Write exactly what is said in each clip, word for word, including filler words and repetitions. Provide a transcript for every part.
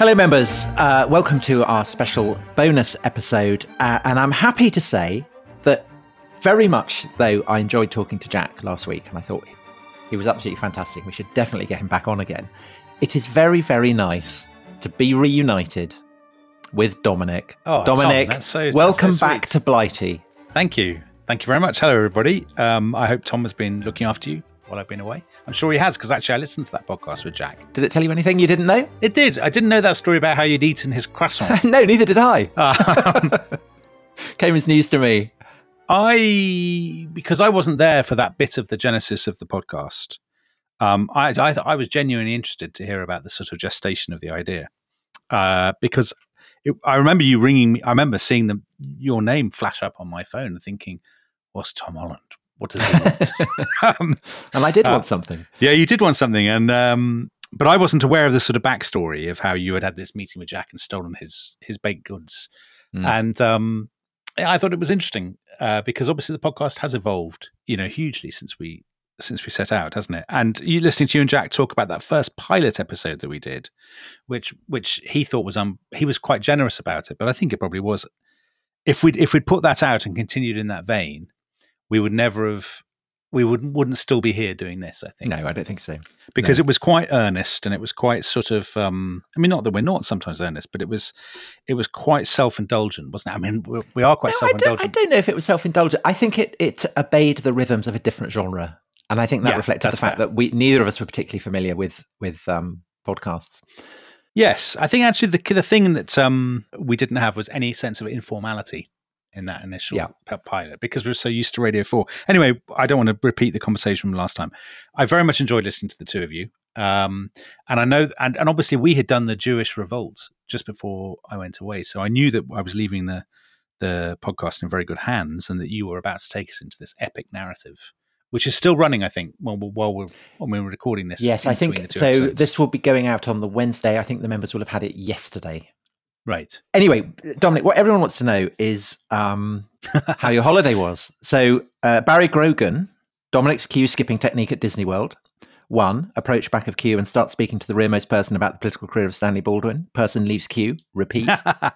Hello, members. Uh, welcome to our special bonus episode. Uh, and I'm happy to say that very much, though I enjoyed talking to Jack last week, and I thought he was absolutely fantastic. We should definitely get him back on again. It is very, very nice to be reunited with Dominic. Oh, Dominic, Tom, that's so, welcome that's so back to Blighty. Thank you. Thank you very much. Hello, everybody. Um, I hope Tom has been looking after you while I've been away. I'm sure he has, because actually I listened to that podcast with Jack. Did it tell you anything you didn't know? It did. I didn't know that story about how you'd eaten his croissant. No, neither did I. um, Came as news to me. I, because I wasn't there for that bit of the genesis of the podcast, um, I, I, I was genuinely interested to hear about the sort of gestation of the idea. Uh, because it, I remember you ringing me. I remember seeing the, your name flash up on my phone and thinking, what's Tom Holland? What does he want? um, and I did uh, want something. Yeah, you did want something. And um, but I wasn't aware of the sort of backstory of how you had had this meeting with Jack and stolen his his baked goods. Mm. And um, I thought it was interesting uh, because obviously the podcast has evolved, you know, hugely since we since we set out, hasn't it? And you listening to you and Jack talk about that first pilot episode that we did, which which he thought was um he was quite generous about it, but I think it probably was. If we'd if we'd put that out and continued in that vein, we would never have, we wouldn't wouldn't still be here doing this, I think. No, I don't think so. Because no. It was quite earnest and it was quite sort of, um, I mean, not that we're not sometimes earnest, but it was it was quite self-indulgent, wasn't it? I mean, we, we are quite no, self-indulgent. I don't, I don't know if it was self-indulgent. I think it, it obeyed the rhythms of a different genre. And I think that yeah, reflected the fact fair. that we neither of us were particularly familiar with, with um, podcasts. Yes, I think actually the, the thing that um, we didn't have was any sense of informality in that initial yeah. pilot, because we're so used to Radio four. Anyway, I don't want to repeat the conversation from last time. I very much enjoyed listening to the two of you. Um, and I know, and, and obviously we had done the Jewish revolt just before I went away. So I knew that I was leaving the, the podcast in very good hands and that you were about to take us into this epic narrative, which is still running, I think, while, while we're, when we're recording this. Yes, I think so. Episodes. This will be going out on the Wednesday. I think the members will have had it yesterday. Right. Anyway, Dominic, what everyone wants to know is um, how your holiday was. So uh, Barry Grogan, Dominic's queue skipping technique at Disney World. One, approach back of queue and start speaking to the rearmost person about the political career of Stanley Baldwin. Person leaves queue. Repeat.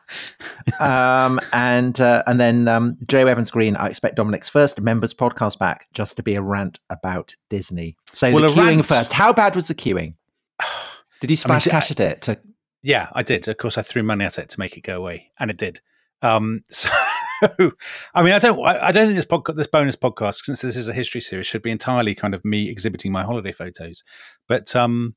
um, and uh, and then um, Joe Evans Green, I expect Dominic's first members podcast back just to be a rant about Disney. So well, the queuing rant... first. How bad was the queuing? Did you splash I mean, cash at it? To... Yeah, I did. Of course, I threw money at it to make it go away, and it did. Um, so, I mean, I don't, I, I don't think this podcast, this bonus podcast, since this is a history series, should be entirely kind of me exhibiting my holiday photos. But um,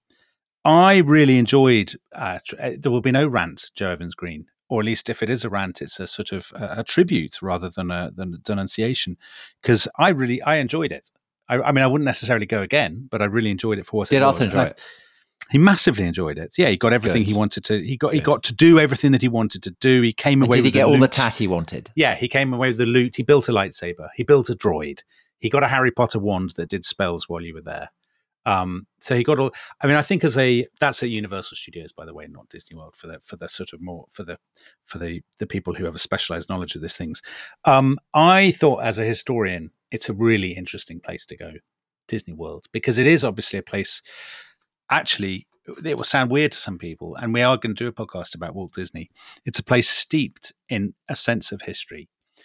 I really enjoyed. Uh, there will be no rant, Joe Evans Green, or at least if it is a rant, it's a sort of a, a tribute rather than a, than a denunciation, because I really, I enjoyed it. I, I mean, I wouldn't necessarily go again, but I really enjoyed it for what did it was. Did Arthur enjoy it? He massively enjoyed it. Yeah, he got everything Good. he wanted to. He got Good. he got to do everything that he wanted to do. He came away. And did with he get the all loot. the tat he wanted? Yeah, he came away with the loot. He built a lightsaber. He built a droid. He got a Harry Potter wand that did spells while you were there. Um, so he got all. I mean, I think as a that's at Universal Studios, by the way, not Disney World, for the for the sort of more for the for the the people who have a specialized knowledge of these things. Um, I thought as a historian, it's a really interesting place to go, Disney World, because it is obviously a place. Actually, it will sound weird to some people, and we are going to do a podcast about Walt Disney. It's a place steeped in a sense of history.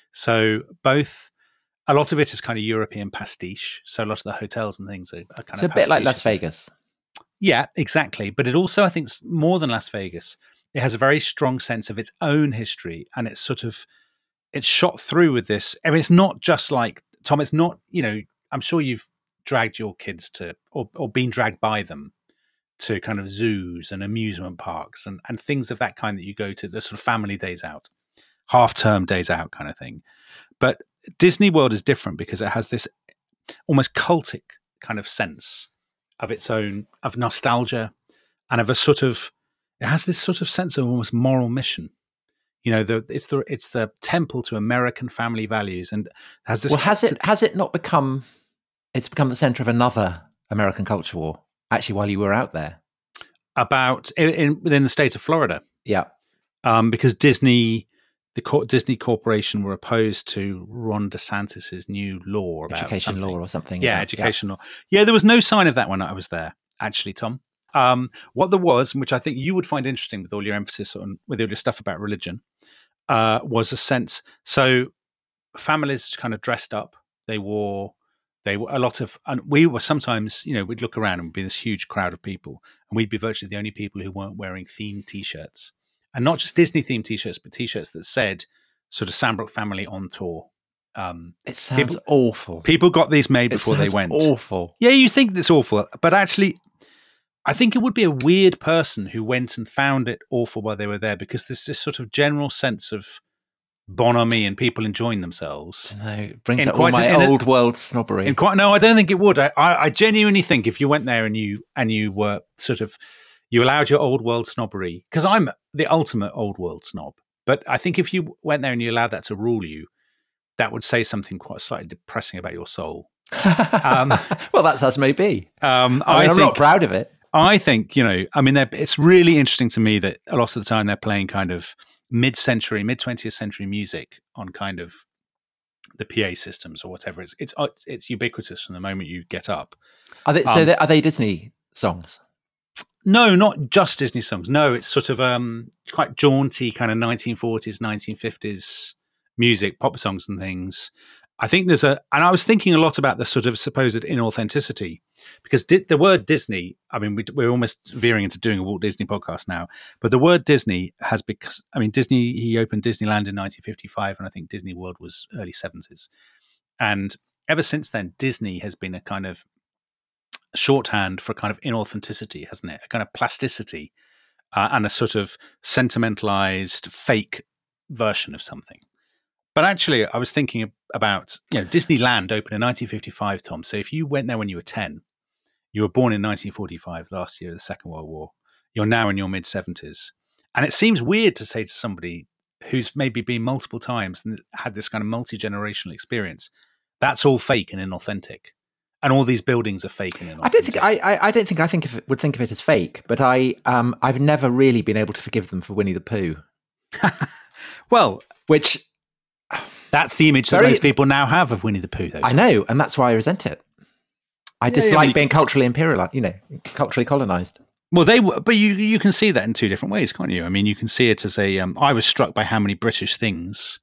So both, a lot of it is kind of European pastiche. So a lot of the hotels and things are, are kind it's of a bit like Las Vegas. Yeah, exactly. But it also, I think, more than Las Vegas. It has a very strong sense of its own history, and it's sort of, it's shot through with this. I mean, it's not just like, Tom, it's not, you know, I'm sure you've dragged your kids to, or, or been dragged by them to kind of zoos and amusement parks and, and things of that kind that you go to, the sort of family days out, half-term days out kind of thing. But Disney World is different because it has this almost cultic kind of sense of its own, of nostalgia, and of a sort of, it has this sort of sense of almost moral mission. You know, the it's the it's the temple to American family values, and has this. Well, has it has it not become? It's become the center of another American culture war. Actually, while you were out there, about in, in within the state of Florida, yeah, um, because Disney, the Co- Disney Corporation, were opposed to Ron DeSantis's new law about education something. law or something. Yeah, yeah. education yeah. law. Yeah, there was no sign of that when I was there. Actually, Tom, Um, what there was, and which I think you would find interesting with all your emphasis on, with all your stuff about religion, uh, was a sense. So families kind of dressed up. They wore, they were a lot of, and we were sometimes, you know, we'd look around and we'd be this huge crowd of people, and we'd be virtually the only people who weren't wearing themed T-shirts, and not just Disney themed T-shirts, but T-shirts that said sort of Sandbrook family on tour. Um, it sounds people, awful. People got these made before they went. Awful. Yeah, you think it's awful, but actually, I think it would be a weird person who went and found it awful while they were there, because there's this sort of general sense of bonhomie and people enjoying themselves. No, it brings In out all quite my an- in a- old world snobbery. In quite, no, I don't think it would. I, I, I genuinely think if you went there and you and you were sort of, you allowed your old world snobbery, because I'm the ultimate old world snob, but I think if you went there and you allowed that to rule you, that would say something quite slightly depressing about your soul. Um, well, that's as may be. Um, I mean, I I'm think, not proud of it. I think, you know, I mean, they're- it's really interesting to me that a lot of the time they're playing kind of mid-century, mid-twentieth century music on kind of the P A systems or whatever. It's it's it's ubiquitous from the moment you get up. Are they, so Um, they, are they Disney songs? No, not just Disney songs. No, it's sort of um, quite jaunty kind of nineteen forties, nineteen fifties music, pop songs and things. I think there's a, and I was thinking a lot about the sort of supposed inauthenticity, because di- the word Disney, I mean, we, we're almost veering into doing a Walt Disney podcast now, but the word Disney has, because, I mean, Disney, he opened Disneyland in nineteen fifty-five, and I think Disney World was early seventies. And ever since then, Disney has been a kind of shorthand for kind of inauthenticity, hasn't it? A kind of plasticity uh, and a sort of sentimentalized fake version of something. But actually, I was thinking about, you know, Disneyland opened in nineteen fifty-five, Tom. So if you went there when you were ten, you were born in nineteen forty-five, last year of the Second World War. You're now in your mid-seventies. And it seems weird to say to somebody who's maybe been multiple times and had this kind of multi-generational experience, that's all fake and inauthentic. And all these buildings are fake and inauthentic. I don't think I, I, I don't think I think of it, would think of it as fake, but I um I've never really been able to forgive them for Winnie the Pooh. Well, which that's the image that very, most people now have of Winnie the Pooh, though. I know, and that's why I resent it. I yeah, dislike yeah, being culturally imperial, you know, culturally colonized. Well, they were, but you you can see that in two different ways, can't you? I mean, you can see it as a. Um, I was struck by how many British things.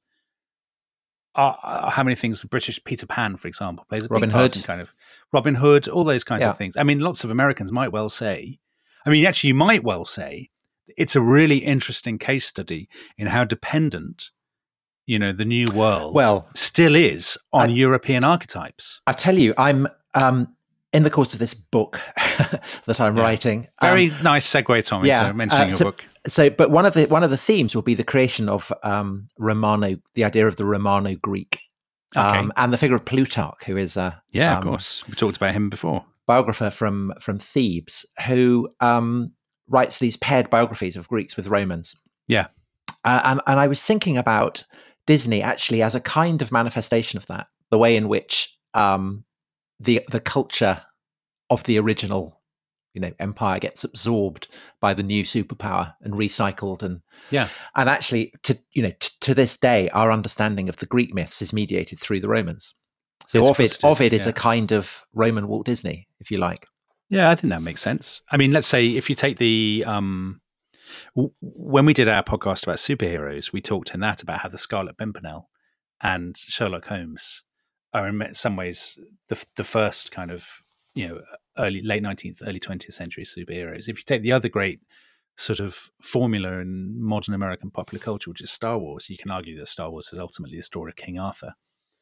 Uh, how many things British Peter Pan, for example, plays a Robin big part Hood, in kind of Robin Hood, all those kinds yeah. of things. I mean, lots of Americans might well say. I mean, actually, you might well say it's a really interesting case study in how dependent, you know, the New World well still is on I, European archetypes. I tell you, I'm um, in the course of this book that I'm yeah. writing. Very um, nice segue, Tommy, yeah, so mentioning uh, your so, book. So, but one of the one of the themes will be the creation of um, Romano, the idea of the Romano Greek, okay. um, and the figure of Plutarch, who is a yeah, um, of course, we talked about him before. Biographer from from Thebes, who um, writes these paired biographies of Greeks with Romans. Yeah, uh, and and I was thinking about Disney actually as a kind of manifestation of that, the way in which um, the the culture of the original, you know, empire gets absorbed by the new superpower and recycled, and yeah, and actually, to you know, t- to this day, our understanding of the Greek myths is mediated through the Romans. So yes, Ovid, it is, Ovid is yeah. a kind of Roman Walt Disney, if you like. Yeah, I think that makes sense. I mean, let's say if you take the um, w- when we did our podcast about superheroes, we talked in that about how the Scarlet Pimpernel and Sherlock Holmes are in some ways the the first kind of, you know, early late nineteenth, early twentieth century superheroes. If you take the other great sort of formula in modern American popular culture, which is Star Wars, you can argue that Star Wars is ultimately the story of King Arthur.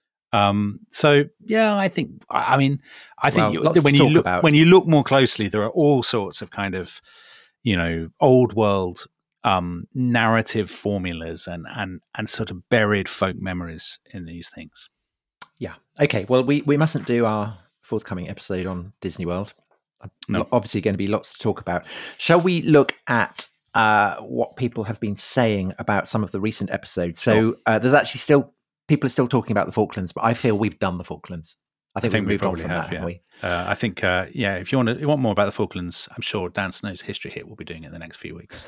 Um, so yeah, I think, I mean, I think Well, you, when you look, about. when you look more closely, there are all sorts of kind of, you know, old world um, narrative formulas and, and, and sort of buried folk memories in these things. Yeah. Okay. Well, we, we mustn't do our forthcoming episode on Disney World. No. Obviously going to be lots to talk about. Shall we look at uh, what people have been saying about some of the recent episodes? Sure. So uh, there's actually still, people are still talking about the Falklands, but I feel we've done the Falklands. I think, I think we've moved we on from have, that, yeah. haven't we? Uh, I think, uh, yeah, if you want to, you want more about the Falklands, I'm sure Dan Snow's History Hit will be doing it in the next few weeks.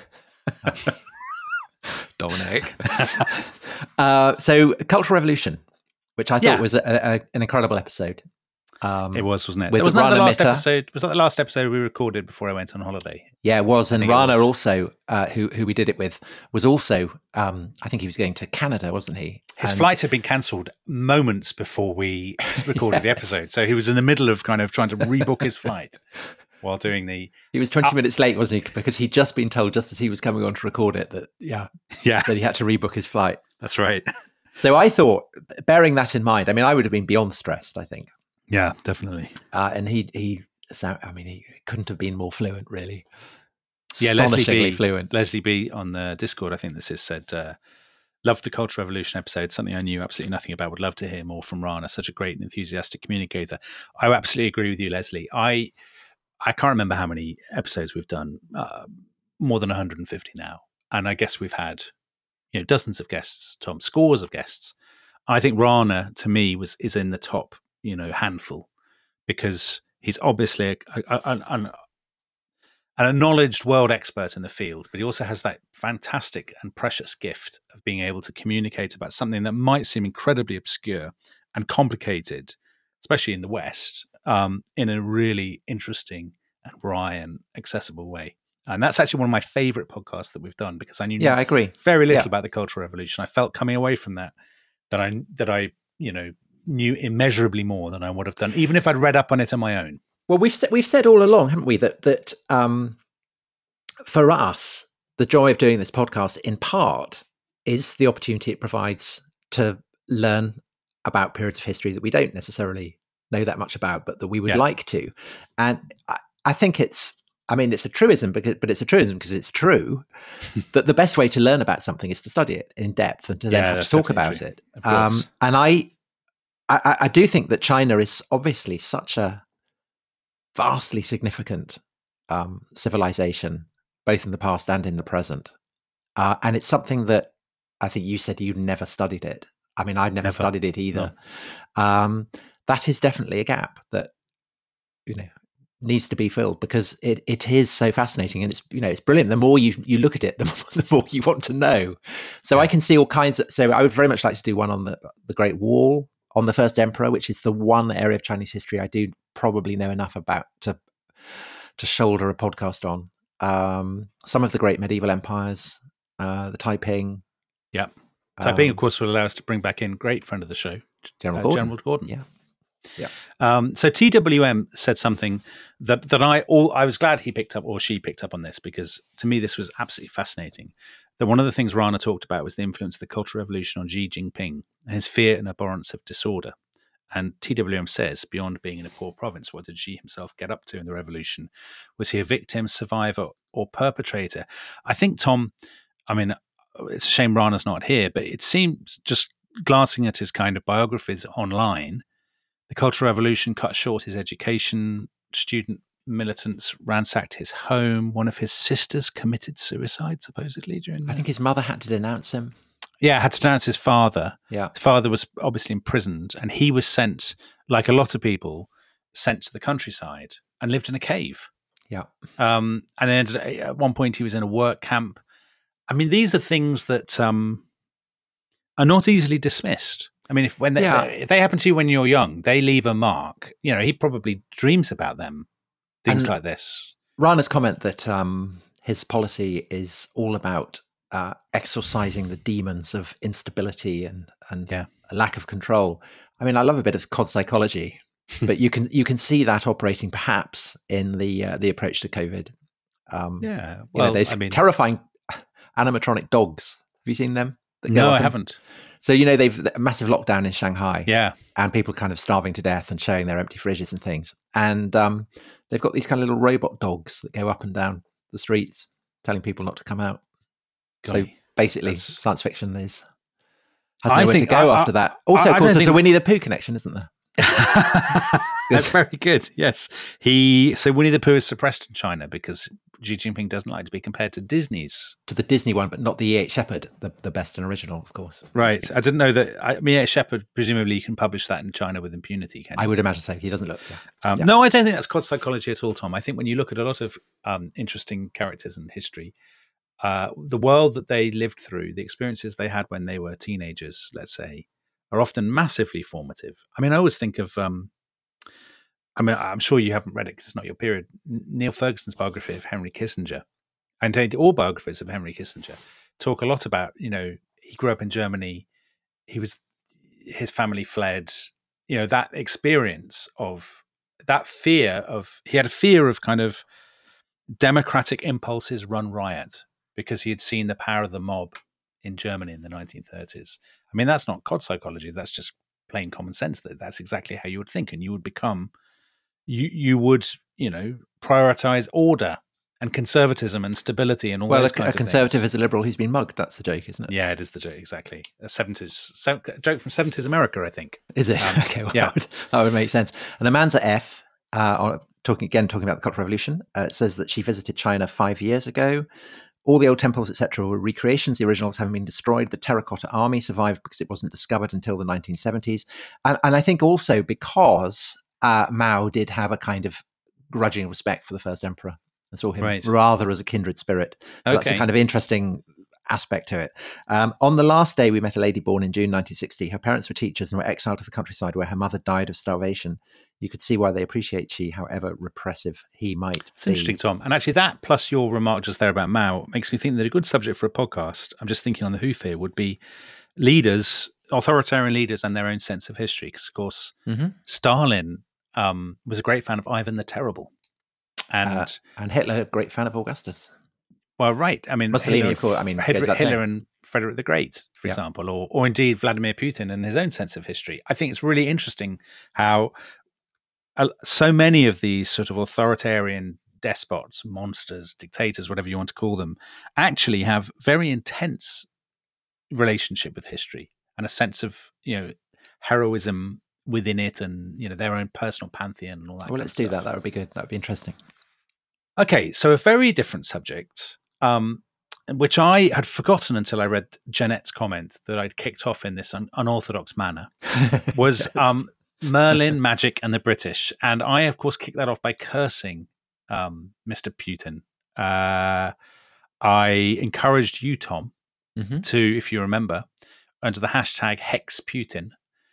Dominic. uh, so Cultural Revolution, which I thought yeah. was a, a, an incredible episode. Um, It was, wasn't it? with Wasn't that the Rana last Mitter. episode? Was that the last episode we recorded before I went on holiday? Yeah, it was. And think it Rana was. also, uh, who who we did it with, was also, um, I think he was going to Canada, wasn't he? His And- flight had been cancelled moments before we recorded the Yes. episode. So he was in the middle of kind of trying to rebook his flight while doing the... He was twenty Uh, minutes late, wasn't he? Because he'd just been told, just as he was coming on to record it, that, yeah, Yeah, that he had to rebook his flight. that's right. So I thought, bearing that in mind, I mean, I would have been beyond stressed, I think. Yeah, definitely. Uh, and he, he, so, I mean, he couldn't have been more fluent, really. Yeah, Leslie Astonishingly B. fluent. Leslie B on the Discord, I think this is, said, uh, loved the Cultural Revolution episode, something I knew absolutely nothing about. Would love to hear more from Rana, such a great and enthusiastic communicator. I absolutely agree with you, Leslie. I I can't remember how many episodes we've done, uh, more than one hundred fifty now. And I guess we've had, you know, dozens of guests, Tom, scores of guests. I think Rana, to me, was is in the top, you know, handful, because he's obviously a, a, a, an, an acknowledged world expert in the field, but he also has that fantastic and precious gift of being able to communicate about something that might seem incredibly obscure and complicated, especially in the West, um, in a really interesting and wry and accessible way. And that's actually one of my favorite podcasts that we've done, because I knew Yeah, I agree. very little Yeah. about the Cultural Revolution. I felt coming away from that that I that I you know knew immeasurably more than I would have done, even if I'd read up on it on my own. Well, we've said, we've said all along, haven't we, that that um, for us, the joy of doing this podcast, in part, is the opportunity it provides to learn about periods of history that we don't necessarily know that much about, but that we would Yeah. like to. And I, I think it's, I mean, it's a truism, because, but it's a truism because it's true that the best way to learn about something is to study it in depth and to then Yeah, have to that's talk definitely about true. it. Of course. Um, and I, I, I do think that China is obviously such a vastly significant um, civilization, both in the past and in the present. Uh, and it's something that I think you said you never studied it. I mean, I'd never, Never. studied it either. Um, that is definitely a gap that, you know, needs to be filled, because it, it is so fascinating, and it's, you know, it's brilliant. The more you, you look at it, the more, the more you want to know. So Yeah. I can see all kinds of, so I would very much like to do one on the, the Great Wall, on the first emperor, which is the one area of Chinese history I do probably know enough about to, to shoulder a podcast on. Um, some of the great medieval empires, uh, the Taiping. Yeah. Taiping, um, of course, will allow us to bring back in great friend of the show, General uh, Gordon. General Gordon. Yeah. Um, so T W M said something that that I all I was glad he picked up, or she picked up on this, because to me this was absolutely fascinating. That one of the things Rana talked about was the influence of the Cultural Revolution on Xi Jinping and his fear and abhorrence of disorder. And T W M says, beyond being in a poor province, what did Xi himself get up to in the revolution? Was he a victim, survivor, or perpetrator? I think, Tom, I mean, it's a shame Rana's not here, but it seems, just glancing at his kind of biographies online, the Cultural Revolution cut short his education. Student militants ransacked his home. One of his sisters committed suicide, supposedly, during the... I think his mother had to denounce him. Yeah, had to denounce his father. Yeah. His father was obviously imprisoned, and he was sent, like a lot of people, sent to the countryside and lived in a cave. Yeah. Um, and then at one point he was in a work camp. I mean, these are things that um, are not easily dismissed. I mean, if when they, Yeah. if they happen to you when you're young, they leave a mark. You know, he probably dreams about them, things And- like this. Rana's comment that um, his policy is all about uh, exorcising the demons of instability and and Yeah. a lack of control. I mean, I love a bit of cod psychology, but you can you can see that operating perhaps in the uh, the approach to COVID. Um, Yeah, you know, well, there's I mean, terrifying animatronic dogs. Have you seen them? that go no, up I and- haven't. So you know they've a massive lockdown in Shanghai. Yeah, And people kind of starving to death and showing their empty fridges and things. And um, they've got these kind of little robot dogs that go up and down the streets, telling people not to come out. So golly. basically, That's- science fiction is has I nowhere to think- go I- after that. Also, I of don't course, there's a think- Winnie the Pooh connection, isn't there? That's very good. Yes, he. So Winnie the Pooh is suppressed in China because Xi Jinping doesn't like to be compared to Disney's. To the Disney one, but not the E H. Shepherd, the, the best and original, of course. Right. I didn't know that. I mean, yeah, Shepherd. Presumably, you can publish that in China with impunity. Can you? I would imagine so. He doesn't look. Yeah. Um, Yeah. No, I don't think that's cod psychology at all, Tom. I think when you look at a lot of um, interesting characters in history, uh, the world that they lived through, the experiences they had when they were teenagers, let's say, are often massively formative. I mean, I always think of um, I mean, I'm sure you haven't read it because it's not your period. Neil Ferguson's biography of Henry Kissinger, and indeed all biographies of Henry Kissinger, talk a lot about, you know, he grew up in Germany. He was, his family fled, you know, that experience of that fear of, he had a fear of kind of democratic impulses run riot because he had seen the power of the mob in Germany in the nineteen thirties. I mean, that's not C O D psychology. That's just plain common sense that that's exactly how you would think. And you would become, you, you would, you know, prioritize order and conservatism and stability and all well, those a, kinds a of conservative things. is a liberal who's been mugged. That's the joke, isn't it? Yeah, it is the joke, exactly. A seventies, se- joke from seventies America, I think. Is it? Um, okay, well, yeah. that, would, that would make sense. And Amanza F, uh, on, talking again, talking about the Cultural Revolution, uh, says that she visited China five years ago. All the old temples, et cetera, were recreations. The originals haven't been destroyed. The Terracotta Army survived because it wasn't discovered until the nineteen seventies. And, and I think also because uh, Mao did have a kind of grudging respect for the first emperor and saw him Right. rather as a kindred spirit. So Okay. that's a kind of interesting aspect to it. Um, on the last day, we met a lady born in June nineteen sixty. Her parents were teachers and were exiled to the countryside where her mother died of starvation. You could see why they appreciate Xi, however repressive he might It's be. interesting, Tom. And actually, that plus your remark just there about Mao makes me think that a good subject for a podcast, I'm just thinking on the hoof here, would be leaders, authoritarian leaders and their own sense of history. Because, of course, Mm-hmm. Stalin um, was a great fan of Ivan the Terrible. And, uh, and Hitler, a great fan of Augustus. Well, right. I mean, Mussolini, Hitler, of course. I mean, Hitler, goes Hitler and Frederick the Great, for Yeah. example, or, or indeed Vladimir Putin and his own sense of history. I think it's really interesting how uh, so many of these sort of authoritarian despots, monsters, dictators, whatever you want to call them, actually have very intense relationship with history and a sense of, you know, heroism within it, and, you know, their own personal pantheon and all that. Well, kind let's of do stuff. that. That would be good. That would be interesting. Okay, so a very different subject, um, which I had forgotten until I read Jeanette's comment that I'd kicked off in this un- unorthodox manner, was Yes. um, Merlin, magic, and the British. And I, of course, kicked that off by cursing um, Mister Putin. Uh, I encouraged you, Tom, mm-hmm. to, if you remember, under the hashtag Hex Putin,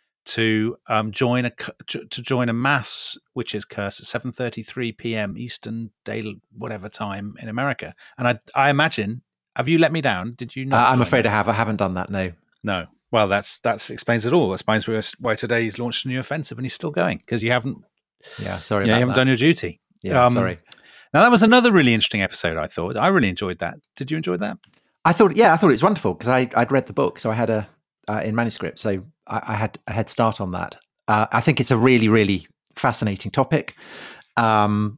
to um, join a to join a mass witches curse at seven thirty-three p.m. Eastern Day, whatever time in America. And I, I imagine, have you let me down? Did you not? Uh, I'm join afraid that? I have. I haven't done that. No. No. Well, that's that's explains it all. That explains why today he's launched a new offensive and he's still going because you haven't. Yeah, sorry. Yeah, about you haven't that. done your duty. Yeah, Um, sorry. Now that was another really interesting episode. I thought I really enjoyed that. Did you enjoy that? I thought, yeah, I thought it was wonderful because I I'd read the book, so I had a uh, in manuscript, so I, I had a head start on that. Uh, I think it's a really, really fascinating topic. Um,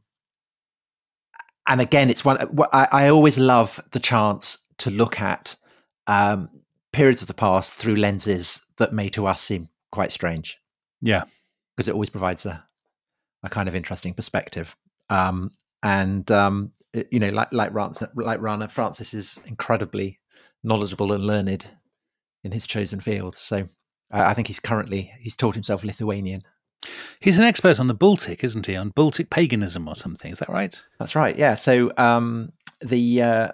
and again, it's one I, I always love the chance to look at um, periods of the past through lenses that may to us seem quite strange. Yeah, because it always provides a a kind of interesting perspective. Um, and um, it, you know, like like Rana, like Rana, Francis is incredibly knowledgeable and learned in his chosen field. So uh, I think he's currently he's taught himself Lithuanian. He's an expert on the Baltic, isn't he? On Baltic paganism or something. Is that right? That's right. Yeah. So um, the uh,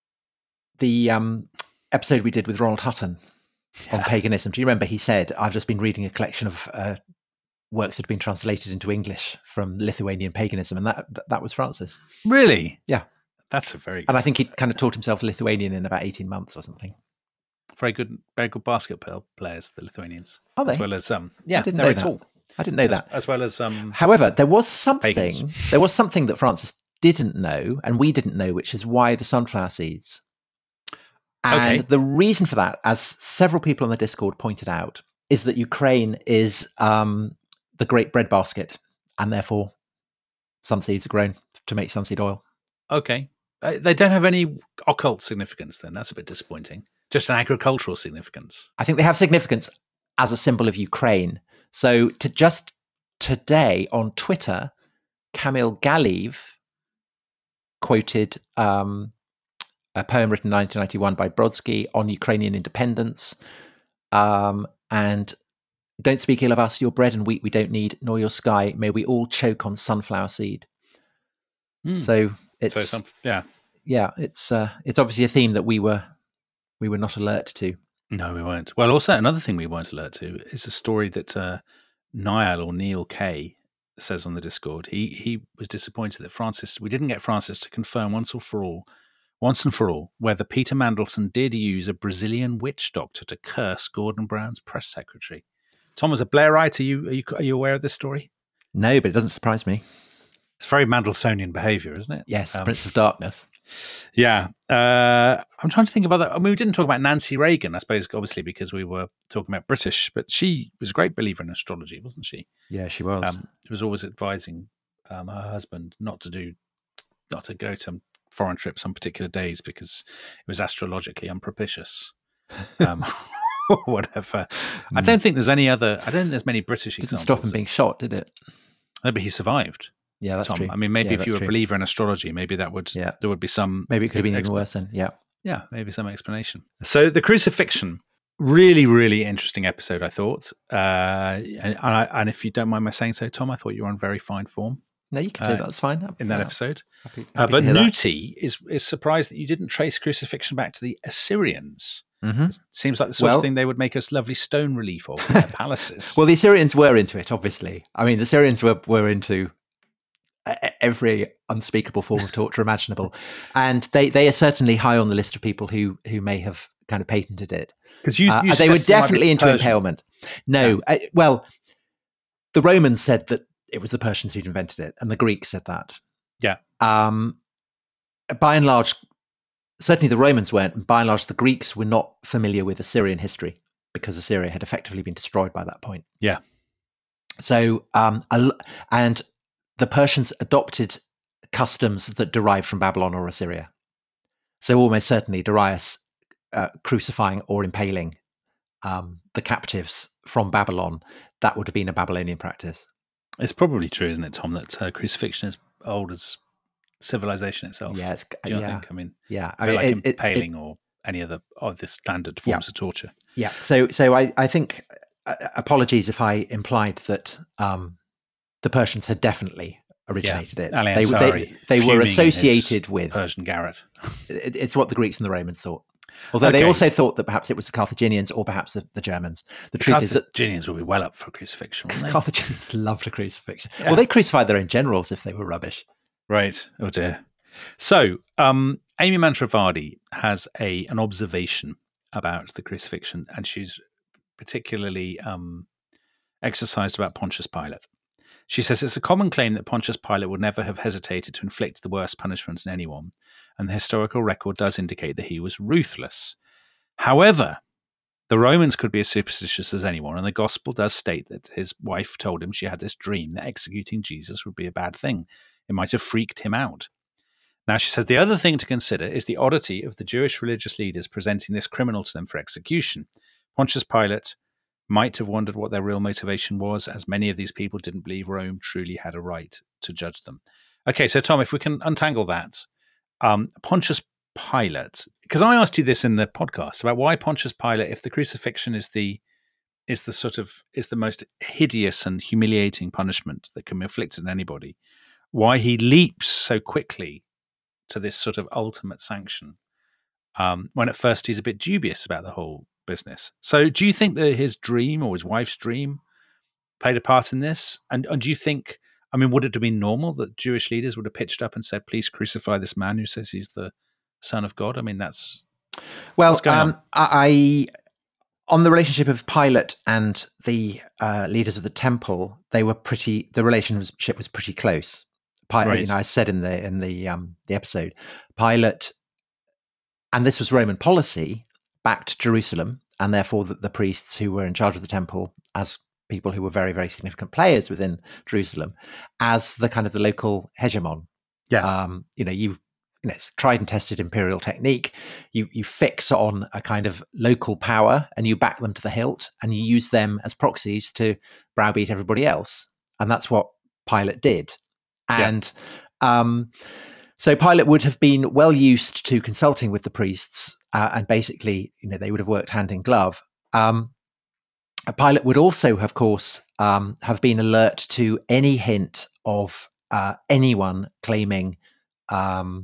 the um, episode we did with Ronald Hutton yeah. on paganism. Do you remember? He said, "I've just been reading a collection of uh, works that have been translated into English from Lithuanian paganism," and that that was Francis. Really? Yeah. That's a very good and I think he kind of taught himself Lithuanian in about eighteen months or something. Very good, very good basketball players, the Lithuanians. Are they? As well as um, yeah, I didn't they're know very that. tall. I didn't know as, that. As well as um, however, there was something. pagans. There was something that Francis didn't know, and we didn't know, which is why the sunflower seeds. And okay. the reason for that, as several people on the Discord pointed out, is that Ukraine is um, the great breadbasket, and therefore sun seeds are grown to make sunseed oil. Okay. Uh, they don't have any occult significance then. That's a bit disappointing. Just an agricultural significance. I think they have significance as a symbol of Ukraine. So to just today on Twitter, Kamil Galiv quoted um, a poem written in nineteen ninety-one by Brodsky on Ukrainian independence. Um, and don't speak ill of us, your bread and wheat we don't need, nor your sky. May we all choke on sunflower seed. Mm. So it's so some, yeah, yeah. It's uh, it's obviously a theme that we were we were not alert to. No, we weren't. Well, also another thing we weren't alert to is a story that uh, Niall or Neil Kay says on the Discord, he he was disappointed that Francis, we didn't get Francis to confirm once and for all, once and for all, whether Peter Mandelson did use a Brazilian witch doctor to curse Gordon Brown's press secretary. Tom, as a Blairite, are you, are you are you aware of this story? No, but it doesn't surprise me. It's very Mandelsonian behaviour, isn't it? Yes, Um, Prince of Darkness. Yeah. Uh, I'm trying to think of other... I mean, we didn't talk about Nancy Reagan, I suppose, obviously, because we were talking about British, but she was a great believer in astrology, wasn't she? Yeah, she was. Um, she was always advising um, her husband not to do, not to go to foreign trips on particular days because it was astrologically unpropitious. Um, or whatever. I don't think there's any other... I don't think there's many British Didn't examples. stop him being shot, did it? No, but he survived. Yeah, that's Tom. true. I mean, maybe Yeah, if you that's were a true. believer in astrology, maybe that would Yeah. there would be some Maybe it could have been even explanation. worse then. Yeah. Yeah, maybe some explanation. So the crucifixion, really, really interesting episode, I thought. Uh, and, I, and if you don't mind my saying so, Tom, I thought you were on very fine form No, you can say Uh, that's fine. in that Yeah. episode. Happy, Uh, happy but to hear that. Newty is is surprised that you didn't trace crucifixion back to the Assyrians. Mhm. Seems like the sort Well- of thing they would make us lovely stone relief of in their palaces. Well, the Assyrians were into it, obviously. I mean, the Assyrians were, were into e- every unspeakable form of torture imaginable. And they, they are certainly high on the list of people who, who may have kind of patented it. Because you, Uh, you they were suggested it might be definitely into Persian. impalement. No, uh, well, the Romans said that it was the Persians who'd invented it, and the Greeks said that. Yeah. Um, by and large, certainly the Romans weren't, and by and large, the Greeks were not familiar with Assyrian history because Assyria had effectively been destroyed by that point. Yeah. So, um, a l- and the Persians adopted customs that derived from Babylon or Assyria. So, almost certainly, Darius uh, crucifying or impaling um, the captives from Babylon, that would have been a Babylonian practice. It's probably true, isn't it, Tom, that uh, crucifixion is old as civilization itself? Yeah, it's, Do you not yeah, think? I mean, yeah. a I bit mean, like it- it- it- impaling or any other of the standard Yeah. forms of torture. Yeah. So, so I, I think uh, apologies if I implied that um, the Persians had definitely originated it. Ali They, were- Ansari, they, they were fuming in his associated with. Persian garret. It, it's what the Greeks and the Romans thought. Although they Okay. also thought that perhaps it was the Carthaginians or perhaps the, the Germans. The truth is that Carthaginians will be well up for crucifixion, wouldn't they? Carthaginians loved a crucifixion. Yeah. Well, they crucified their own generals if they were rubbish. Right. Oh dear. So, um, Amy Mantravadi has a an observation about the crucifixion, and she's particularly um, exercised about Pontius Pilate. She says it's a common claim that Pontius Pilate would never have hesitated to inflict the worst punishments on anyone, and the historical record does indicate that he was ruthless. However, the Romans could be as superstitious as anyone, and the gospel does state that his wife told him she had this dream that executing Jesus would be a bad thing. It might have freaked him out. Now, she says the other thing to consider is the oddity of the Jewish religious leaders presenting this criminal to them for execution. Pontius Pilate might have wondered what their real motivation was, as many of these people didn't believe Rome truly had a right to judge them. Okay, so Tom, if we can untangle that, um, Pontius Pilate, because I asked you this in the podcast about why Pontius Pilate, if the crucifixion is the is the sort of is the most hideous and humiliating punishment that can be inflicted on anybody, why he leaps so quickly to this sort of ultimate sanction um, when at first he's a bit dubious about the whole business. So do you think that his dream or his wife's dream played a part in this? And, and do you think, I mean, would it have been normal that Jewish leaders would have pitched up and said, please crucify this man who says he's the son of God? I mean, that's... Well, What's going um, on? I, on the relationship of Pilate and the uh, leaders of the temple, they were pretty. The relationship was pretty close. Pilate, Right. you know, I said in the in the um, the episode, Pilate, and this was Roman policy, backed Jerusalem, and therefore the, the priests who were in charge of the temple, as people who were very very significant players within Jerusalem, as the kind of the local hegemon. Yeah. Um, you know, you. You know, it's tried and tested imperial technique. You you fix on a kind of local power and you back them to the hilt and you use them as proxies to browbeat everybody else. And that's what Pilate did. And um, so Pilate would have been well used to consulting with the priests uh, and basically, you know, they would have worked hand in glove. Um, Pilate would also, of course, um, have been alert to any hint of uh, anyone claiming um,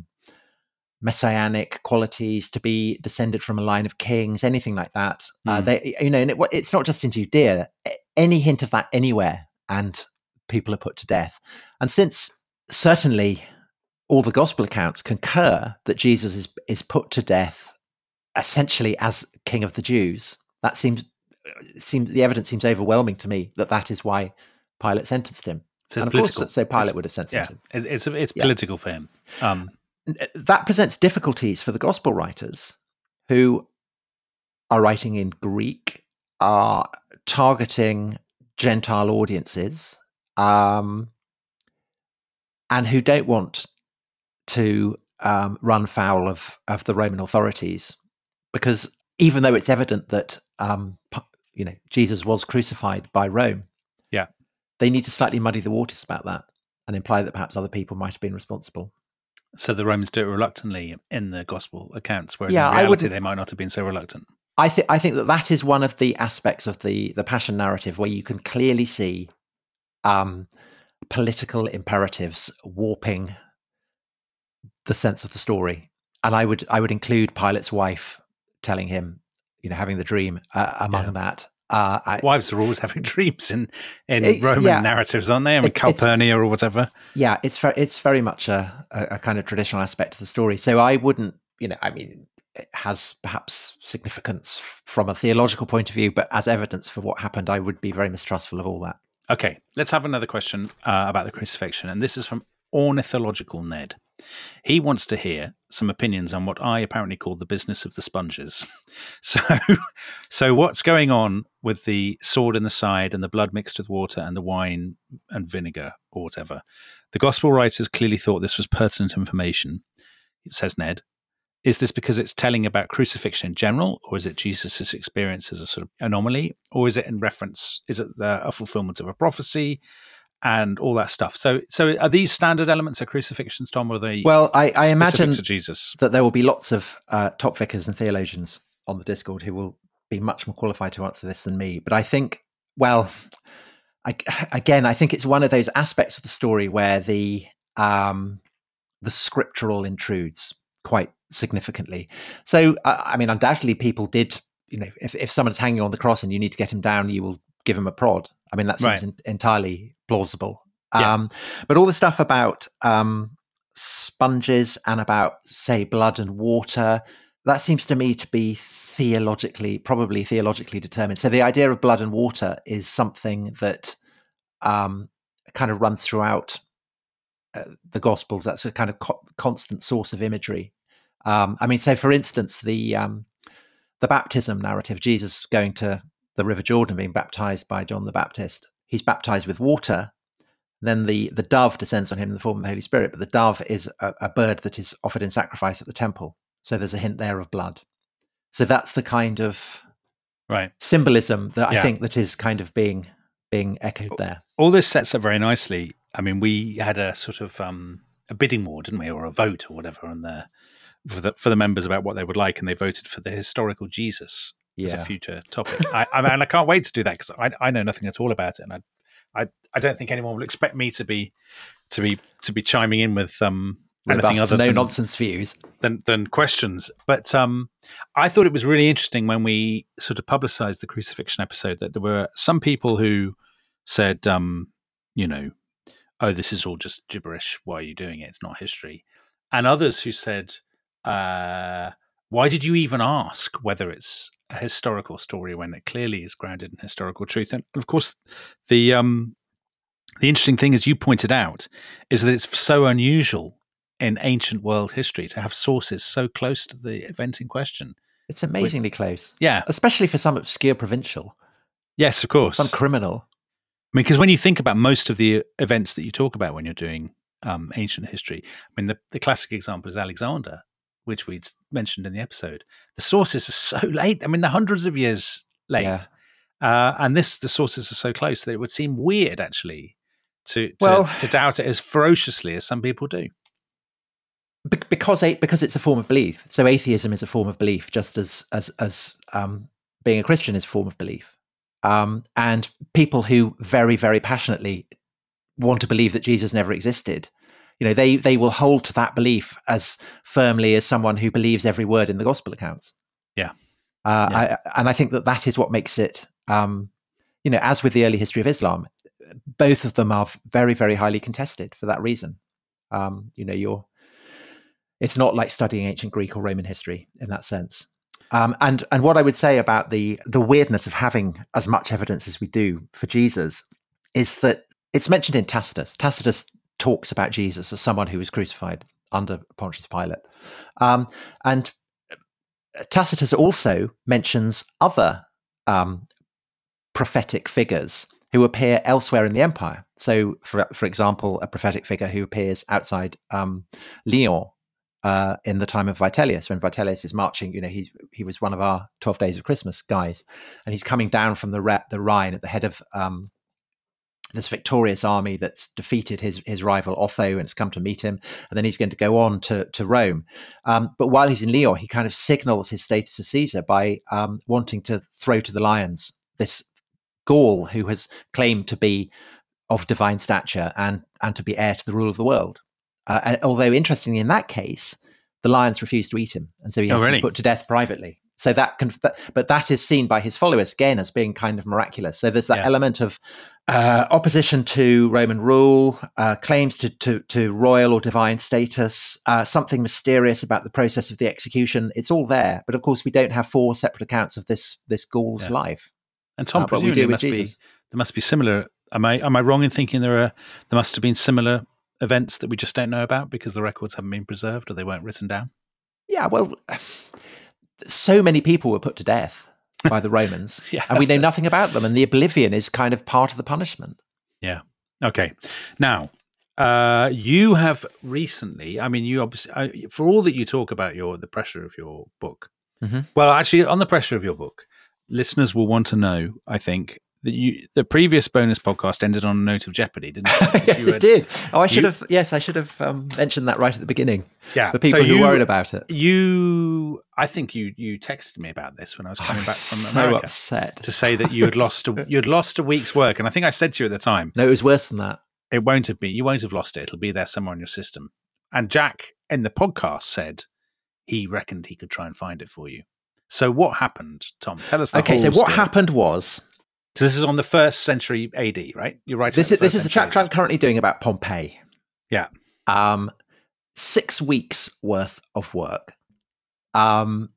messianic qualities, to be descended from a line of kings, anything like that. Uh, Mm. they, you know, and it, it's not just in Judea. Any hint of that anywhere, and people are put to death. And since certainly all the gospel accounts concur that Jesus is is put to death essentially as King of the Jews, that seems it seems the evidence seems overwhelming to me that that is why Pilate sentenced him. So and of political. course, so Pilate It's- would have sentenced Yeah, him. it- it's it's Yeah. political for him. Um, That presents difficulties for the gospel writers who are writing in Greek, are targeting Gentile audiences, um, and who don't want to um, run foul of, of the Roman authorities, because even though it's evident that um, pu- you know Jesus was crucified by Rome, Yeah. they need to slightly muddy the waters about that and imply that perhaps other people might have been responsible. so the Romans do it reluctantly in the gospel accounts, whereas Yeah, in I reality wouldn't- they might not have been so reluctant. I think I think that that is one of the aspects of the the Passion narrative where you can clearly see um, political imperatives warping the sense of the story, and I would I would include Pilate's wife telling him, you know, having the dream uh, among Yeah. that. Uh, I, Wives are always having dreams in in It- Roman yeah. narratives, aren't they? I mean, It- it's- Calpurnia or whatever. yeah, it's very it's very much a, a, a kind of traditional aspect of the story. So I wouldn't, you know, I mean, it has perhaps significance from a theological point of view, but as evidence for what happened, I would be very mistrustful of all that. Okay, let's have another question uh, about the crucifixion, and this is from Ornithological Ned. He wants to hear some opinions on what I apparently call the business of the sponges. So, so what's going on with the sword in the side and the blood mixed with water and the wine and vinegar or whatever? The gospel writers clearly thought this was pertinent information, says Ned. Is this because it's telling about crucifixion in general, or is it Jesus' experience as a sort of anomaly, or is it in reference, is it the, a fulfillment of a prophecy and all that stuff? So so are these standard elements of crucifixions, Tom, or are they Well, I, I specific imagine to Jesus? that there will be lots of uh, top vicars and theologians on the Discord who will be much more qualified to answer this than me. But I think, well, I, again, I think it's one of those aspects of the story where the um, the scriptural intrudes quite significantly. So, uh, I mean, undoubtedly, people did. You know, if if someone's hanging on the cross and you need to get him down, you will give him a prod. I mean, that seems Right. en- entirely plausible. Yeah. Um, but all the stuff about um, sponges and about, say, blood and water, that seems to me to be theologically, probably theologically determined. So the idea of blood and water is something that um, kind of runs throughout uh, the Gospels. That's a kind of co- constant source of imagery. Um, I mean, so for instance, the um, the baptism narrative, Jesus going to the River Jordan, being baptized by John the Baptist. He's baptized with water. Then the, the dove descends on him in the form of the Holy Spirit, but the dove is a, a bird that is offered in sacrifice at the temple. So there's a hint there of blood. So that's the kind of Right. symbolism that Yeah. I think that is kind of being being echoed there. All this sets up very nicely. I mean, we had a sort of um, a bidding war, didn't we, or a vote or whatever on the for the for the members about what they would like, and they voted for the historical Jesus as a Yeah. future topic. I, I and I can't wait to do that because I, I know nothing at all about it, and I, I I don't think anyone will expect me to be to be to be chiming in with um anything Robust, other no than, nonsense views. than than questions. But um, I thought it was really interesting when we sort of publicized the crucifixion episode that there were some people who said, um, you know, oh, this is all just gibberish. Why are you doing it? It's not history. And others who said, uh, why did you even ask whether it's a historical story when it clearly is grounded in historical truth? And of course, the um, the interesting thing, as you pointed out, is that it's so unusual in ancient world history to have sources so close to the event in question. It's amazingly close, Yeah. especially for some obscure provincial, Yes, of course. some criminal. I mean, because when you think about most of the events that you talk about when you're doing um, ancient history, I mean, the, the classic example is Alexander, which we mentioned in the episode. The sources are so late. I mean, they're hundreds of years late. Yeah. Uh, and this, the sources are so close that it would seem weird, actually, to to, Well- to doubt it as ferociously as some people do. Be- because a- because it's a form of belief. So atheism is a form of belief, just as as as um, being a Christian is a form of belief. Um, and people who very very passionately want to believe that Jesus never existed, you know, they they will hold to that belief as firmly as someone who believes every word in the gospel accounts. Yeah. Uh, Yeah. I, and I think that that is what makes it, um, you know, as with the early history of Islam, both of them are very, very highly contested for that reason. Um, you know, you're, it's not like studying ancient Greek or Roman history in that sense. Um, and and what I would say about the the weirdness of having as much evidence as we do for Jesus is that it's mentioned in Tacitus. Tacitus talks about Jesus as someone who was crucified under Pontius Pilate. Um, and Tacitus also mentions other um, prophetic figures who appear elsewhere in the empire. So, for for example, a prophetic figure who appears outside um, Lyon uh, in the time of Vitellius, when Vitellius is marching. You know, he's he was one of our twelve Days of Christmas guys, and he's coming down from the Re- the Rhine at the head of um, this victorious army that's defeated his his rival Otho and it's come to meet him, and then he's going to go on to to Rome. Um, but while he's in Lyon, he kind of signals his status as Caesar by um, wanting to throw to the lions this Gaul who has claimed to be of divine stature and and to be heir to the rule of the world. Uh, and although interestingly, in that case, the lions refuse to eat him, and so he has Oh, really? to be put to death privately. So that, can, that, but that is seen by his followers again as being kind of miraculous. So there's that Yeah. element of uh, opposition to Roman rule, uh, claims to, to to royal or divine status, uh, something mysterious about the process of the execution. It's all there, but of course we don't have four separate accounts of this this Gaul's Yeah. life. And Tom, Uh, but we presumably do with must be Jesus. there must be similar. Am I am I wrong in thinking there are there must have been similar events that we just don't know about because the records haven't been preserved or they weren't written down? Yeah, well, so many people were put to death by the Romans, Yeah. and we know nothing about them. And the oblivion is kind of part of the punishment. Yeah. Okay. Now, uh, you have recently. I mean, you obviously, uh, for all that you talk about your the pressure of your book. Mhm. Well, actually, on the pressure of your book, listeners will want to know. I think that you the previous bonus podcast ended on a note of jeopardy, didn't it? Because Yes, you it had- did. Oh, I should you- have. Yes, I should have um, mentioned that right at the beginning Yeah. for people so who you, are worried about it. You, I think you you texted me about this when I was I coming was back from so America upset. to say that you had lost a, you had lost a week's work, and I think I said to you at the time, No, it was worse than that. it won't have been. You won't have lost it. It'll be there somewhere in your system. And Jack in the podcast said he reckoned he could try and find it for you. So what happened, Tom? Tell us. The Okay, whole so what story. happened was So this is on the first century A D, right? You're right. this is this is the chapter I'm currently doing about Pompeii. Yeah. Um, six weeks worth of work. Um,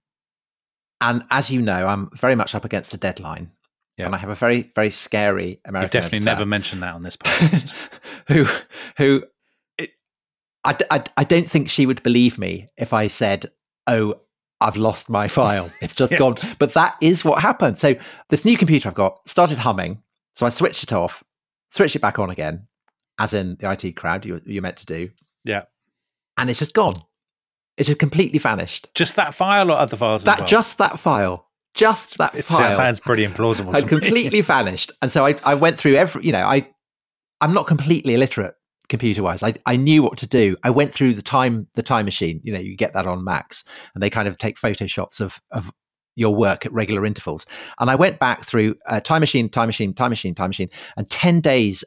and as you know, I'm very much up against a deadline. Yeah. And I have a very, very scary American You've definitely editor never mentioned that on this podcast. who, who, it, I, I, I don't think she would believe me if I said, "Oh, I've lost my file. It's just Yeah. gone." But that is what happened. So this new computer I've got started humming. So I switched it off, switched it back on again, as in the I T crowd you, you're meant to do. Yeah. And it's just gone. It's just completely vanished. Just that file or other files That as well? just that file, just that It file sounds pretty implausible to had me. completely vanished. And so I, I went through every, you know, I, I'm not completely illiterate computer wise. I, I knew what to do. I went through the time, the time machine, you know, you get that on Macs and they kind of take photo shots of, of your work at regular intervals. And I went back through uh, time machine, time machine, time machine, time machine. And ten days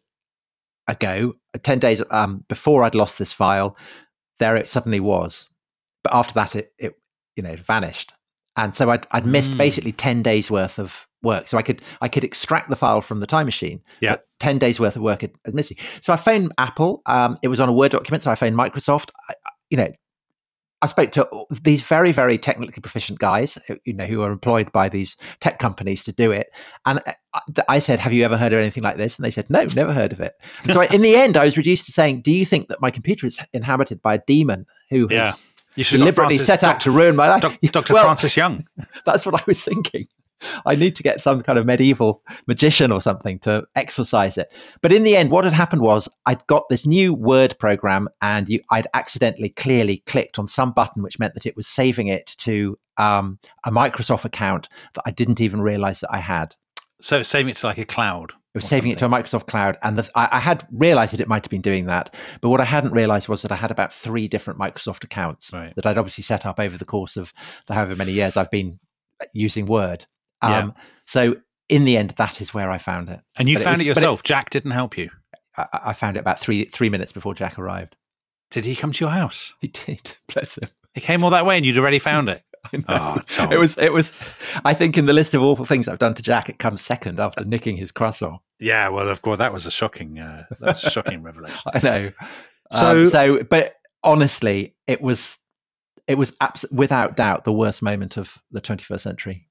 ago, uh, ten days um, before I'd lost this file, there it suddenly was. But after that, it, it you know, vanished. And so I'd, I'd missed Mm. basically ten days worth of work. So I could I could extract the file from the time machine. Yeah. But ten days worth of work had, had missing. So I phoned Apple. Um, it was on a Word document. So I phoned Microsoft. I, you know, I spoke to these very, very technically proficient guys, you know, who are employed by these tech companies to do it. And I, I said, "Have you ever heard of anything like this?" And they said, "No, never heard of it." And so I, in the end, I was reduced to saying, "Do you think that my computer is inhabited by a demon who Yeah. has You should have got deliberately Francis- set out Doc- to ruin my life?" Doc- Doctor Well, Francis Young. That's what I was thinking. I need to get some kind of medieval magician or something to exorcise it. But in the end, what had happened was I'd got this new Word program and you, I'd accidentally clearly clicked on some button, which meant that it was saving it to um, a Microsoft account that I didn't even realize that I had. So saving it to like a cloud. It was saving it to a Microsoft cloud. And the, I, I had realized that it might have been doing that. But what I hadn't realized was that I had about three different Microsoft accounts Right. that I'd obviously set up over the course of the however many years I've been using Word. Yeah. Um, so in the end, that is where I found it. And you But it found was- it but it- yourself. Jack didn't help you. I, I found it about three three minutes before Jack arrived. Did he come to your house? He did, bless him. He came all that way and you'd already found it. I know. Oh, Tom. It was, it was, I think in the list of awful things I've done to Jack, it comes second after nicking his croissant. Yeah, well, of course, that was a shocking, uh, that's a shocking revelation. I know. So, um, so, but honestly, it was, it was abs- without doubt the worst moment of the twenty-first century.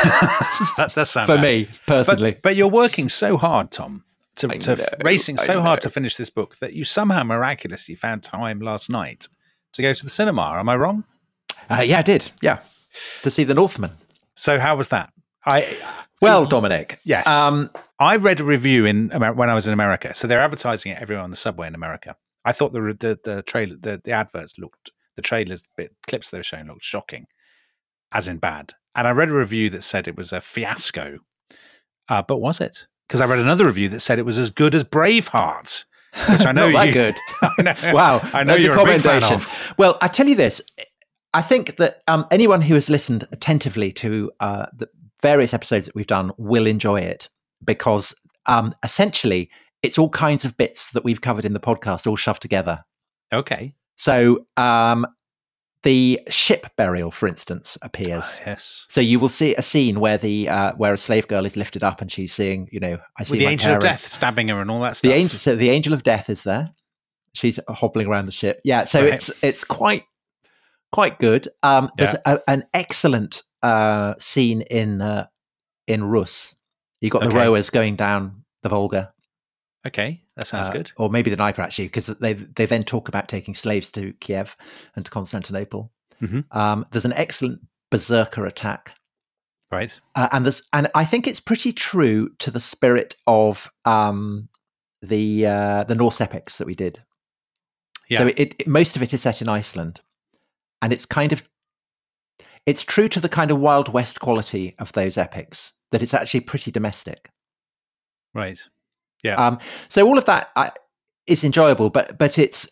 that does sound for bad. me personally. But, but you're working so hard, Tom, to, to know, racing so I hard know. to finish this book that you somehow miraculously found time last night to go to the cinema. Am I wrong? Uh, yeah, I did. Yeah, to see The Northman. So how was that? I Well, Dominic. yes. Um, I read a review in Amer- when I was in America. So they're advertising it everywhere on the subway in America. I thought the the, the trailer, the, the adverts looked, the trailers, bit clips they were showing looked shocking, as in bad. And I read a review that said it was a fiasco. Uh, but was it? Because I read another review that said it was as good as Braveheart, which I know not you. that good. I know, Wow, I know that's you're a a big fan commendation. of. Well, I tell you this. I think that um, anyone who has listened attentively to uh, the various episodes that we've done will enjoy it, because um, essentially it's all kinds of bits that we've covered in the podcast all shoved together. Okay. So um, the ship burial, for instance, appears. Ah, yes. So you will see a scene where the uh, where a slave girl is lifted up and she's seeing, you know, I see With the my angel of parents. death stabbing her and all that stuff. The angel, so the angel of death is there. She's hobbling around the ship. Yeah, so Right. it's it's quite quite good. Um, there's a, an excellent uh, scene in uh, in Rus. You got the Okay. rowers going down the Volga. Okay, that sounds uh, good. or maybe the Dnieper actually, because they they then talk about taking slaves to Kiev and to Constantinople. Mhm. Um, there's an excellent berserker attack. Right. Uh, and this, and I think it's pretty true to the spirit of um, the uh, the Norse epics that we did. Yeah. So it, it most of it is set in Iceland, and it's kind of it's true to the kind of Wild West quality of those epics, that it's actually pretty domestic. Right. Yeah. Um, so all of that I, is enjoyable, but but it's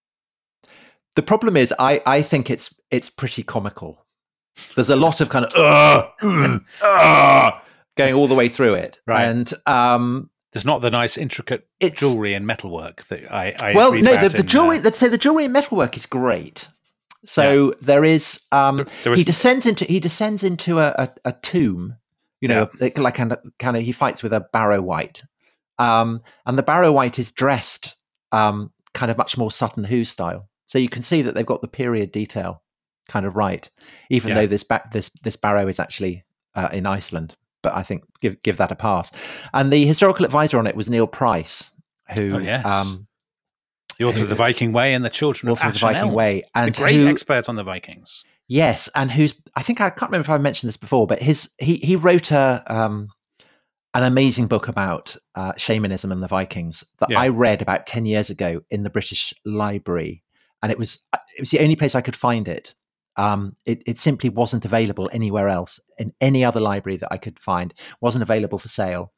the problem is I I think it's it's pretty comical. There's a lot of kind of uh, uh, uh, going all the way through it, Right. and um, There's not the nice intricate it's jewelry and metalwork that I, I well, read no, the, about the in, jewelry. uh, Let's say the jewelry and metalwork is great. So there is. Um, there was- he descends into he descends into a, a, a tomb. You know, like, like kind of kind of he fights with a Barrow Wight, um, and the Barrow Wight is dressed um, kind of much more Sutton Hoo style. So you can see that they've got the period detail kind of right, even Yeah. though this ba- this this Barrow is actually uh, in Iceland. But I think give give that a pass. And the historical advisor on it was Neil Price, who Oh, yes. um, the author of the Viking Way and the Children author of of the Viking Ashenell. Way, The and great who expert on the Vikings. yes, and who's I think I can't remember if I mentioned this before, but his he he wrote a um, an amazing book about uh, shamanism and the Vikings that Yeah. I read about ten years ago in the British Library, and it was it was the only place I could find it. Um, it, it simply wasn't available anywhere else. In any other library that I could find, wasn't available for sale.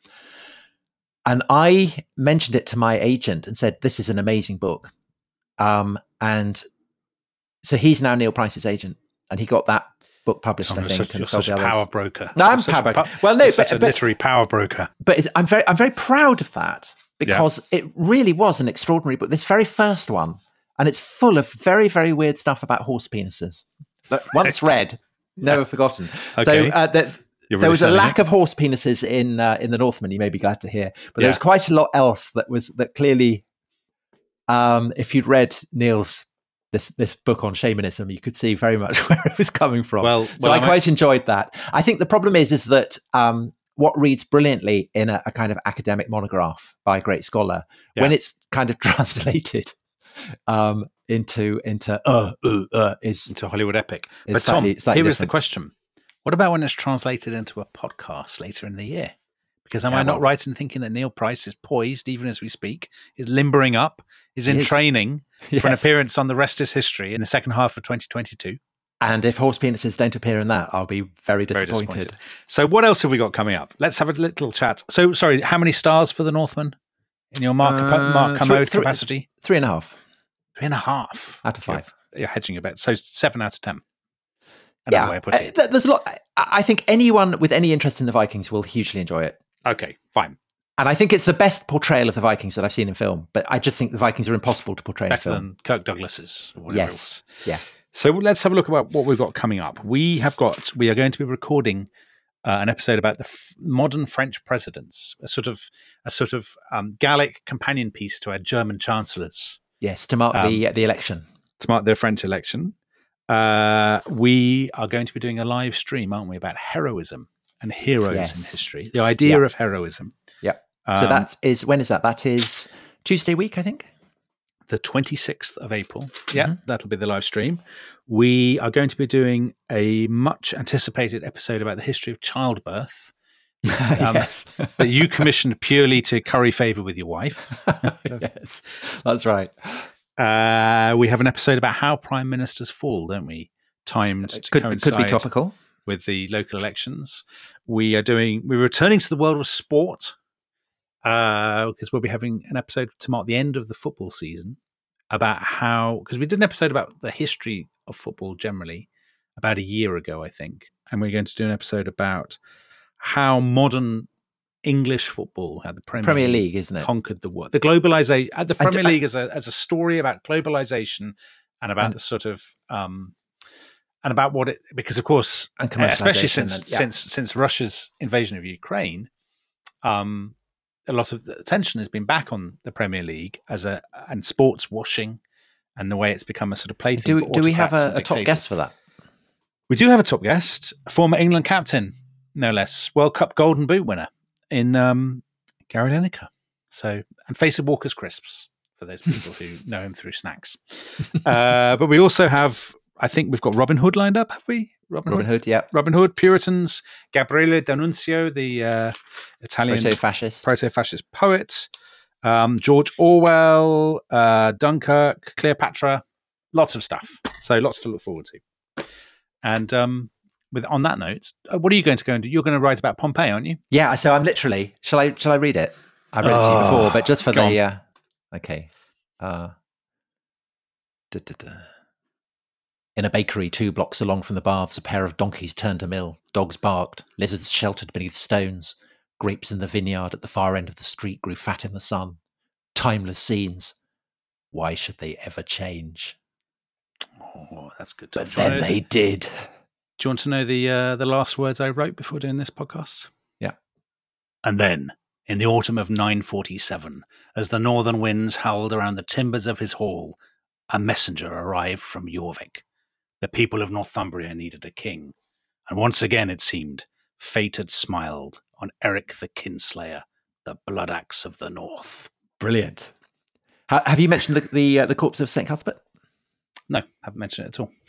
And I mentioned it to my agent and said, "This is an amazing book." Um, and so he's now Neil Price's agent, and he got that book published, Tom, I you're think. such, and you're sold such a the others. power broker. No, I'm You're such power a broker. pow- Well, no, you're but- such a but- literary power broker. But it's, I'm very, I'm very proud of that because it really was an extraordinary book. This very first one, and it's full of very, very weird stuff about horse penises. But once Right. read, never forgotten. So Okay. uh, that, You're there really was a selling lack it. of horse penises in uh, in the Northman. You may be glad to hear, but Yeah. there was quite a lot else that was that clearly, um, if you'd read Neil's this this book on shamanism, you could see very much where it was coming from. Well, so well, I I'm- quite enjoyed that. I think the problem is is that um, what reads brilliantly in a, a kind of academic monograph by a great scholar, Yeah. when it's kind of translated um, into into uh, uh, uh, is into Hollywood epic. It's But slightly- Tom, slightly here is the different. question. What about when it's translated into a podcast later in the year? Because am Yeah, I not well- right in thinking that Neil Price is poised, even as we speak, is limbering up, is in He is. training for an Yes. appearance on The Rest is History in the second half of twenty twenty-two? And if horse penises don't appear in that, I'll be very Very disappointed. disappointed. So what else have we got coming up? Let's have a little chat. So, sorry, how many stars for the Northman in your Mark, Uh, Mark three- Commode three- capacity? Three and a half Three and a half. out of five. You're, you're hedging a bit. So seven out of ten. Another Yeah, way of putting uh, it. th- there's a lot. I I think anyone with any interest in the Vikings will hugely enjoy it. Okay, fine. And I think it's the best portrayal of the Vikings that I've seen in film. But I just think the Vikings are impossible to portray in Better film. than Kirk Douglas's. Or whatever Yes. It was. Yeah. So let's have a look about what we've got coming up. We have got, we are going to be recording uh, an episode about the f- modern French presidents, a sort of a sort of um, Gallic companion piece to our German chancellors. Yes, to mark Um, the the election. To mark the French election. Uh, we are going to be doing a live stream, aren't we, about heroism and heroes Yes. in history, the idea Yep. of heroism. Yep. Um, so that is, when is that? That is Tuesday week, I think. the twenty-sixth of April. Yeah, mm-hmm. That'll be the live stream. We are going to be doing a much anticipated episode about the history of childbirth. Um, yes. that you commissioned purely to curry favour with your wife. Yes, that's right. Uh, we have an episode about how prime ministers fall, don't we? Timed to could, coincide could be topical with the local elections. We are doing. We're returning to the world of sport uh, because we'll be having an episode to mark the end of the football season about how, because we did an episode about the history of football generally about a year ago, I think, and we're going to do an episode about how modern English football, how the Premier, Premier League, League, isn't it? Conquered the world. The globalization, the Premier And, uh, League as a as a story about globalization and about and, the sort of um, and about what it, because of course, and especially since and, yeah. since since Russia's invasion of Ukraine, um, a lot of the attention has been back on the Premier League as a and sports washing and the way it's become a sort of plaything. Do, for do we have autocrats a, and a top dictators. guest for that? We do have a top guest, former England captain, no less, World Cup Golden Boot winner in um, Gary Lineker. So, and face of Walker's crisps for those people who know him through snacks. Uh, but we also have, I think we've got Robin Hood lined up, have we? Robin, Robin Hood, Hood, yeah. Robin Hood, Puritans, Gabriele D'Annunzio, the uh, Italian proto-fascist, proto-fascist poet, um, George Orwell, uh, Dunkirk, Cleopatra, lots of stuff. So lots to look forward to. And um, with on that note, what are you going to go and do? You're going to write about Pompeii, aren't you? Yeah. So I'm literally. Shall I? Shall I read it? I read oh, it to you before, but just for the. Uh, okay. Uh, da, da, da. In a bakery two blocks along from the baths, a pair of donkeys turned a mill. Dogs barked. Lizards sheltered beneath stones. Grapes in the vineyard at the far end of the street grew fat in the sun. Timeless scenes. Why should they ever change? Oh, that's good. But then know, they did. Do you want to know the uh, the last words I wrote before doing this podcast? Yeah. And then, in the autumn of nine forty-seven, as the northern winds howled around the timbers of his hall, a messenger arrived from Jorvik. The people of Northumbria needed a king. And once again, it seemed, fate had smiled on Eric the Kinslayer, the blood axe of the north. Brilliant. Ha- have you mentioned the the, uh, the corpse of Saint Cuthbert? No, haven't mentioned it at all.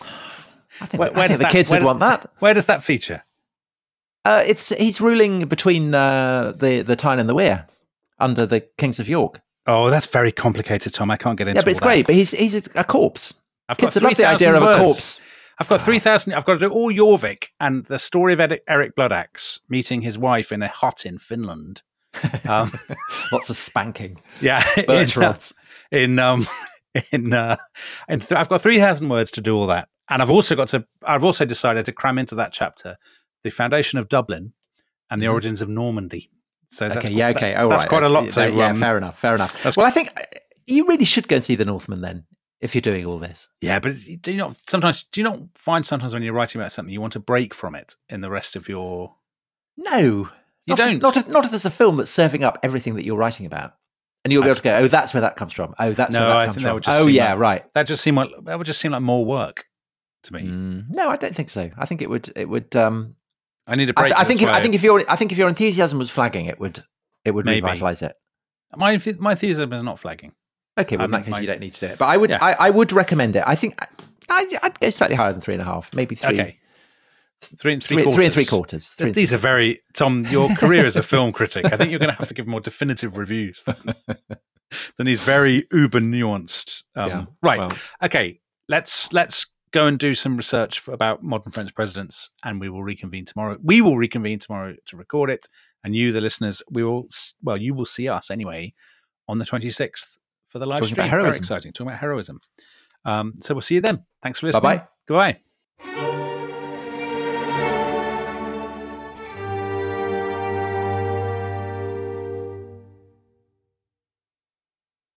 I think, where, I where think the that, kids where, would want that. Where does that feature? Uh, it's he's ruling between uh, the the Tyne and the Wear under the Kings of York. Oh, that's very complicated, Tom. I can't get into. Yeah, but it's all great. that. But he's he's a, a corpse. I've Kids got love the idea words. of a corpse. I've got three thousand. I've got to do all Jorvik and the story of Eric, Eric Bloodaxe meeting his wife in a hut in Finland. Um, Lots of spanking. Yeah, birch rods. In um, in uh, in th- I've got three thousand words to do all that, and I've also got to. I've also decided to cram into that chapter the foundation of Dublin and the mm-hmm. origins of Normandy. So that's okay, yeah, okay, that, oh, that's right. quite a lot. Okay, to, yeah, um, fair enough, fair enough. Well, I think you really should go and see the Northman then, if you're doing all this. Yeah, but do you not sometimes do you not find sometimes when you're writing about something you want to break from it in the rest of your? No, you not don't. If, not if, not if there's a film that's serving up everything that you're writing about, and you'll be able to go, oh, that's where that comes from. Oh, that's no, where that I comes think from. That would just oh, yeah, like, right. That just seem like that would just seem like more work to me. Mm, no, I don't think so. I think it would. It would. Um, I need a break. I, th- I think. If, I think if your I think if your enthusiasm was flagging, it would. It would Maybe. revitalize it. My my enthusiasm is not flagging. Okay, well, I in that mean, case, my, you don't need to do it. But I would, yeah. I, I would recommend it. I think I, I'd go slightly higher than three and a half, maybe three. Okay, three and three, three, quarters. three and three quarters. Three These and are very Tom. Your career as a film critic, I think you're going to have to give more definitive reviews than, than these very uber nuanced. Um, yeah, right. Well. Okay. Let's let's go and do some research for, about modern French presidents, and we will reconvene tomorrow. We will reconvene tomorrow to record it, and you, the listeners, we will. Well, you will see us anyway on the twenty-sixth for the live Talking stream. About heroism. Very exciting. Talking about heroism. Um, so we'll see you then. Thanks for listening. Bye bye. Goodbye.